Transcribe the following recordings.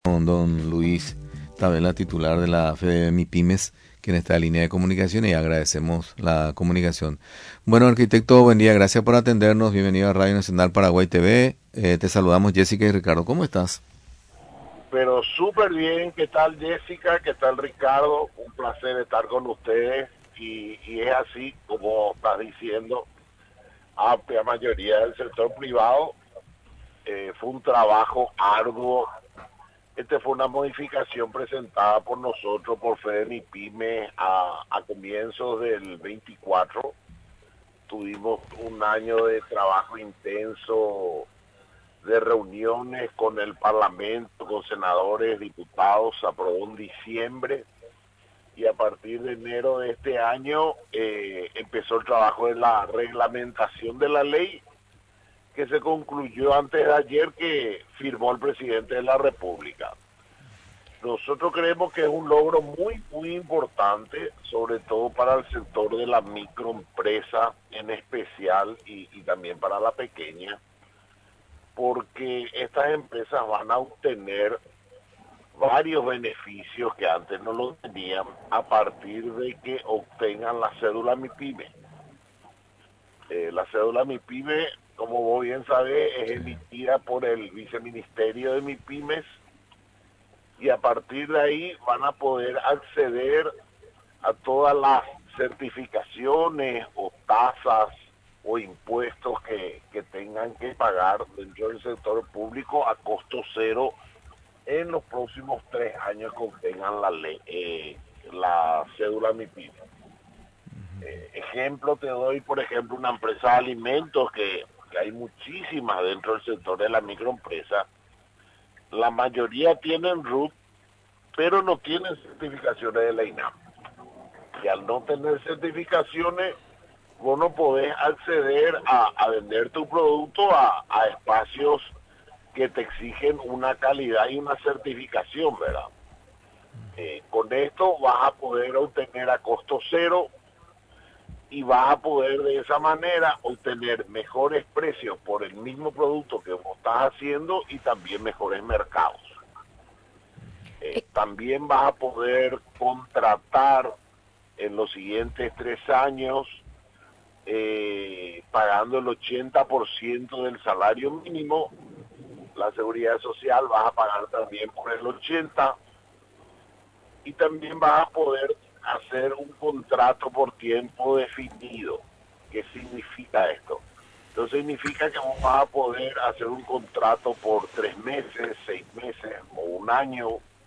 con don Luis Tabela, titular de la Fede MIPIMES, quien está en línea de comunicación y agradecemos la comunicación. Bueno, arquitecto, buen día, gracias por atendernos, bienvenido a Radio Nacional Paraguay TV. Te saludamos Jessica y Ricardo, ¿cómo estás? Pero súper bien, ¿qué tal Jessica? ¿Qué tal Ricardo? Un placer estar con ustedes y es así como estás diciendo, amplia mayoría del sector privado. Fue un trabajo arduo. Fue una modificación presentada por nosotros, por FEDEMIPYME, a comienzos del 24. Tuvimos un año de trabajo intenso, de reuniones con el Parlamento, con senadores, diputados, se aprobó en diciembre y a partir de enero de este año empezó el trabajo de la reglamentación de la ley, que se concluyó antes de ayer, que firmó el presidente de la República. Nosotros creemos que es un logro muy importante, sobre todo para el sector de la microempresa en especial y también para la pequeña, porque estas empresas van a obtener varios beneficios que antes no lo tenían a partir de que obtengan la cédula MIPYME. La cédula MIPYME, como vos bien sabés, es emitida por el viceministerio de MIPYMES y a partir de ahí van a poder acceder a todas las certificaciones o tasas o impuestos que tengan que pagar dentro del sector público a costo cero en los próximos 3 años que obtengan la cédula MIPYME. Ejemplo te doy, por ejemplo, una empresa de alimentos que hay muchísimas dentro del sector de la microempresa. La mayoría tienen RUT, pero no tienen certificaciones de la INAM. Y al no tener certificaciones, vos no podés acceder a vender tu producto a espacios que te exigen una calidad y una certificación, ¿verdad? Con esto vas a poder obtener a costo cero y vas a poder de esa manera obtener mejores precios por el mismo producto que vos estás haciendo y también mejores mercados. También vas a poder contratar en los siguientes 3 años pagando el 80% del salario mínimo. La seguridad social vas a pagar también por el 80% y también vas a poder hacer un contrato por tiempo definido. ¿Qué significa esto? Entonces significa que vos vas a poder hacer un contrato por 3 meses, 6 meses o un año,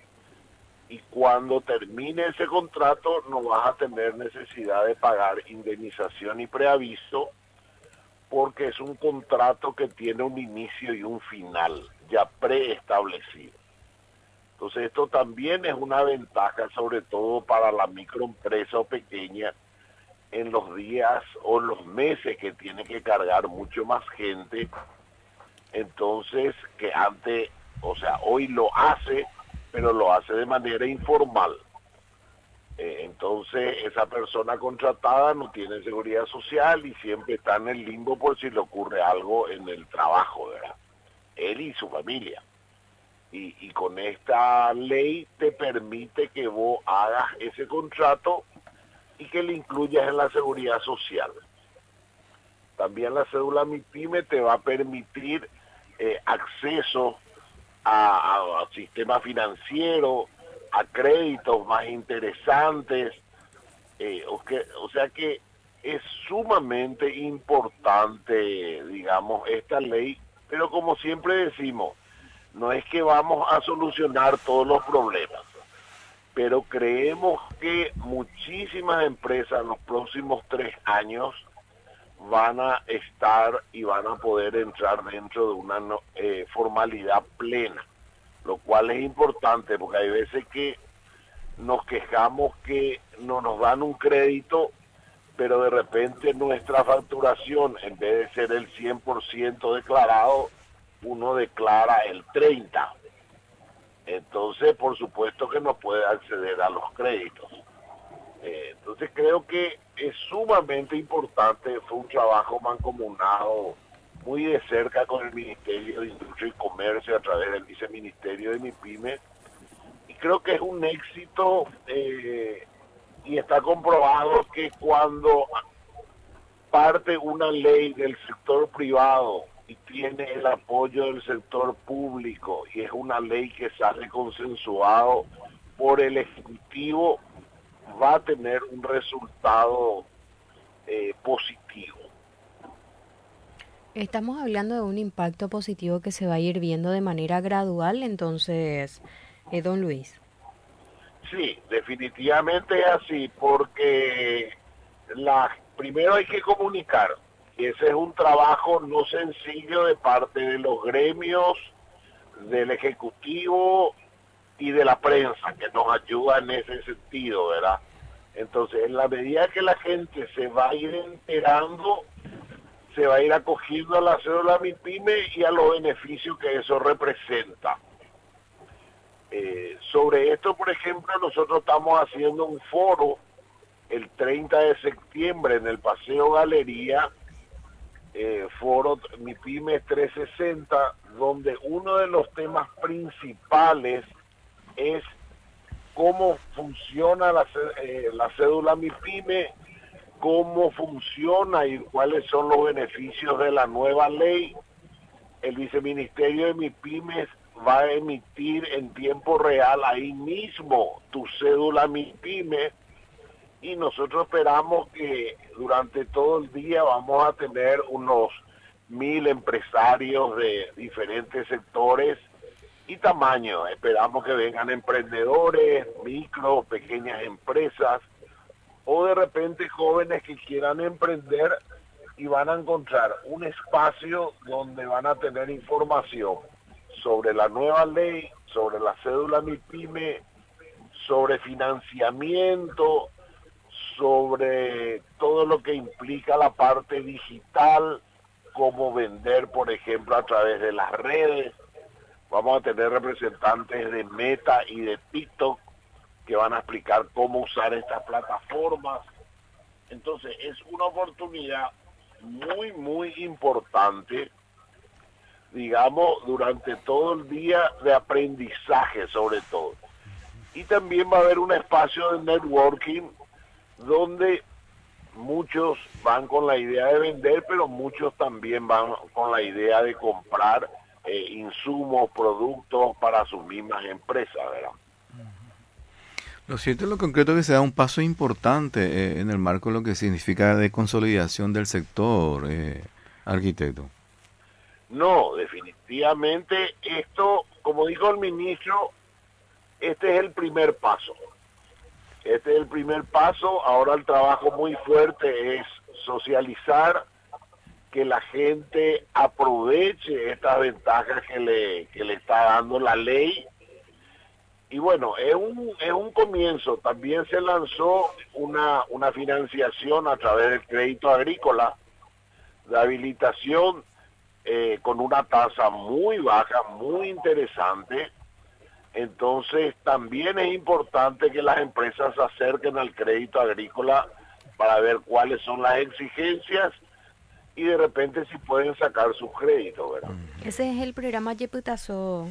y cuando termine ese contrato no vas a tener necesidad de pagar indemnización y preaviso, porque es un contrato que tiene un inicio y un final ya preestablecido. Entonces esto también es una ventaja, sobre todo para la microempresa o pequeña, en los días o los meses que tiene que cargar mucho más gente. Entonces, que antes, o sea, hoy lo hace, pero lo hace de manera informal. Entonces, esa persona contratada no tiene seguridad social y siempre está en el limbo por si le ocurre algo en el trabajo, ¿verdad? Él y su familia. Y con esta ley te permite que vos hagas ese contrato y que le incluyas en la seguridad social. También la cédula MIPYME te va a permitir acceso a sistema financiero, a créditos más interesantes, o sea que es sumamente importante, digamos, esta ley, pero como siempre decimos, no es que vamos a solucionar todos los problemas, pero creemos que muchísimas empresas en los próximos 3 años van a estar y van a poder entrar dentro de una formalidad plena, lo cual es importante porque hay veces que nos quejamos que no nos dan un crédito, pero de repente nuestra facturación, en vez de ser el 100% declarado, uno declara el 30%. Entonces, por supuesto que no puede acceder a los créditos. Entonces creo que es sumamente importante, fue un trabajo mancomunado muy de cerca con el Ministerio de Industria y Comercio a través del Viceministerio de MIPYME, y creo que es un éxito, y está comprobado que cuando parte una ley del sector privado y tiene el apoyo del sector público y es una ley que sale consensuado por el Ejecutivo, va a tener un resultado positivo. Estamos hablando de un impacto positivo que se va a ir viendo de manera gradual, entonces, don Luis. Sí, definitivamente es así, porque primero hay que comunicar, y ese es un trabajo no sencillo de parte de los gremios, del Ejecutivo y de la prensa, que nos ayuda en ese sentido, ¿verdad? Entonces, en la medida que la gente se va a ir enterando, se va a ir acogiendo a la cédula MIPYME y a los beneficios que eso representa. Sobre esto, por ejemplo, nosotros estamos haciendo un foro el 30 de septiembre en el Paseo Galería, foro MIPYME 360, donde uno de los temas principales es cómo funciona la cédula MIPYME, cómo funciona y cuáles son los beneficios de la nueva ley. El Viceministerio de MIPYMES va a emitir en tiempo real ahí mismo tu cédula MIPYME, y nosotros esperamos que durante todo el día vamos a tener unos 1000 empresarios de diferentes sectores y tamaños. Esperamos que vengan emprendedores, micro, pequeñas empresas, o de repente jóvenes que quieran emprender, y van a encontrar un espacio donde van a tener información sobre la nueva ley, sobre la cédula MIPYME, sobre financiamiento, sobre todo lo que implica la parte digital, cómo vender, por ejemplo, a través de las redes. Vamos a tener representantes de Meta y de TikTok que van a explicar cómo usar estas plataformas. Entonces, es una oportunidad muy, muy importante, digamos, durante todo el día de aprendizaje sobre todo. Y también va a haber un espacio de networking donde muchos van con la idea de vender, pero muchos también van con la idea de comprar insumos, productos para sus mismas empresas, ¿verdad? Lo cierto es lo concreto que se da un paso importante en el marco de lo que significa de consolidación del sector, arquitecto. No, definitivamente esto, como dijo el ministro, este es el primer paso. Este es el primer paso. Ahora el trabajo muy fuerte es socializar, que la gente aproveche estas ventajas que le está dando la ley. Y bueno, es un comienzo. También se lanzó una financiación a través del crédito agrícola de habilitación, con una tasa muy baja, muy interesante. Entonces también es importante que las empresas se acerquen al crédito agrícola para ver cuáles son las exigencias y de repente si pueden sacar su crédito, ¿verdad? Ese es el programa Yeputazo.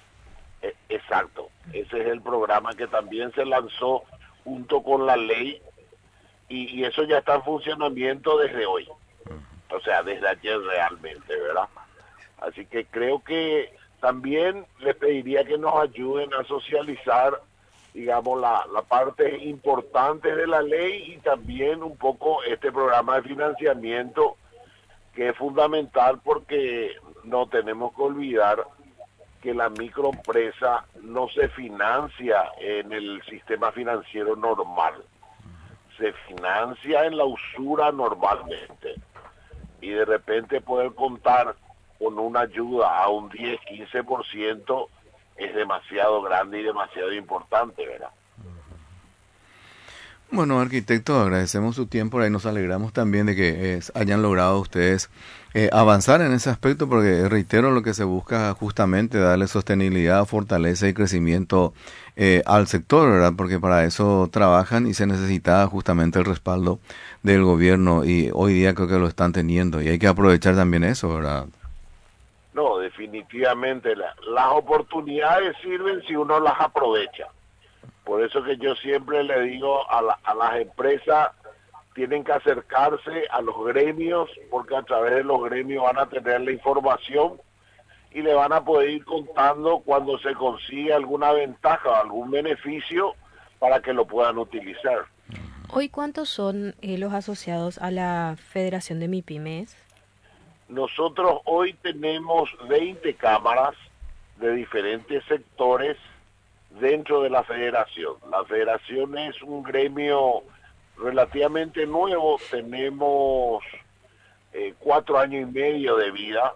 Exacto, ese es el programa que también se lanzó junto con la ley, y eso ya está en funcionamiento desde hoy, o sea, desde ayer realmente, ¿verdad? Así que creo que también les pediría que nos ayuden a socializar, digamos, la parte importante de la ley, y también un poco este programa de financiamiento, que es fundamental, porque no tenemos que olvidar que la microempresa no se financia en el sistema financiero normal, se financia en la usura normalmente, y de repente poder contar con una ayuda a un 10-15% es demasiado grande y demasiado importante, ¿verdad? Bueno, arquitecto, agradecemos su tiempo y nos alegramos también de que hayan logrado ustedes avanzar en ese aspecto, porque reitero, lo que se busca justamente darle sostenibilidad, fortaleza y crecimiento al sector, ¿verdad? Porque para eso trabajan y se necesita justamente el respaldo del gobierno y hoy día creo que lo están teniendo y hay que aprovechar también eso, ¿verdad? No, definitivamente las oportunidades sirven si uno las aprovecha. Por eso que yo siempre le digo a las empresas, tienen que acercarse a los gremios, porque a través de los gremios van a tener la información y le van a poder ir contando cuando se consigue alguna ventaja o algún beneficio para que lo puedan utilizar. Hoy, ¿cuántos son los asociados a la Federación de MIPYMES? Nosotros hoy tenemos 20 cámaras de diferentes sectores dentro de la federación. La federación es un gremio relativamente nuevo, tenemos 4 años y medio de vida,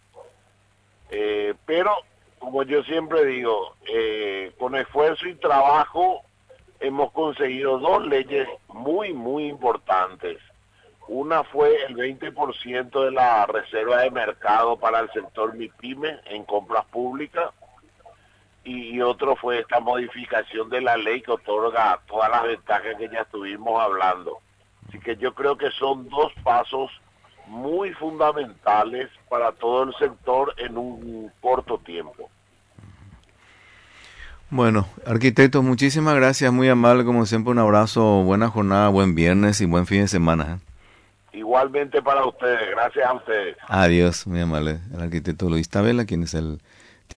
pero como yo siempre digo, con esfuerzo y trabajo hemos conseguido 2 leyes muy importantes. Una fue el 20% de la reserva de mercado para el sector MIPYME en compras públicas, y otro fue esta modificación de la ley que otorga todas las ventajas que ya estuvimos hablando. Así que yo creo que son 2 pasos muy fundamentales para todo el sector en un corto tiempo. Bueno, arquitecto, muchísimas gracias, muy amable, como siempre, un abrazo, buena jornada, buen viernes y buen fin de semana. Igualmente para ustedes, gracias a ustedes. Adiós, muy amable, el arquitecto Luis Tabela, quien es el